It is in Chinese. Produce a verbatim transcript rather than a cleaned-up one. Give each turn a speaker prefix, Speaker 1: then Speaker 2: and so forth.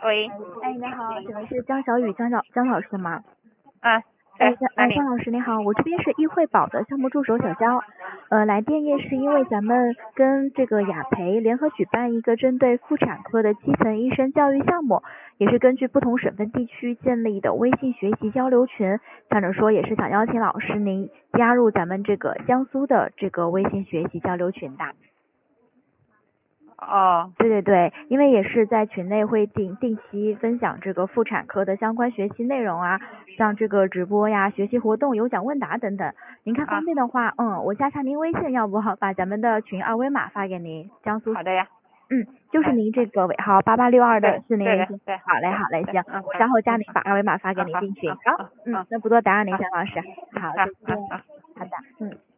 Speaker 1: 喂，
Speaker 2: 哎，你好，请问是江小雨江小江老师吗？
Speaker 1: 啊，
Speaker 2: 哎，
Speaker 1: 是
Speaker 2: 江哎，
Speaker 1: 哪里？
Speaker 2: 江老师你好，我这边是易惠宝的项目助手小娇，呃，来电业是因为咱们跟这个雅培联合举办一个针对妇产科的基层医生教育项目，也是根据不同省份地区建立的微信学习交流群，想着说也是想邀请老师您加入咱们这个江苏的这个微信学习交流群的。
Speaker 1: 哦，
Speaker 2: 对对对，因为也是在群内会定定期分享这个妇产科的相关学习内容啊，像这个直播呀、学习活动、有奖问答等等。您看方便的话，嗯，我加下您微信，要不把咱们的群二维码发给您。江苏，
Speaker 1: 好的呀。
Speaker 2: 嗯，就是您这个尾号八八六二的
Speaker 1: 对
Speaker 2: 是您微信。
Speaker 1: 对的对。
Speaker 2: 好嘞好嘞，行，
Speaker 1: 嗯，
Speaker 2: 我稍后加
Speaker 1: 嗯
Speaker 2: 您，把二维码发给
Speaker 1: 嗯好
Speaker 2: 您进群。
Speaker 1: 嗯
Speaker 2: 好，嗯，
Speaker 1: 嗯嗯
Speaker 2: 那不多打扰您，
Speaker 1: 好
Speaker 2: 江老师。好，
Speaker 1: 好
Speaker 2: 再见。
Speaker 1: 好好。
Speaker 2: 好的，嗯。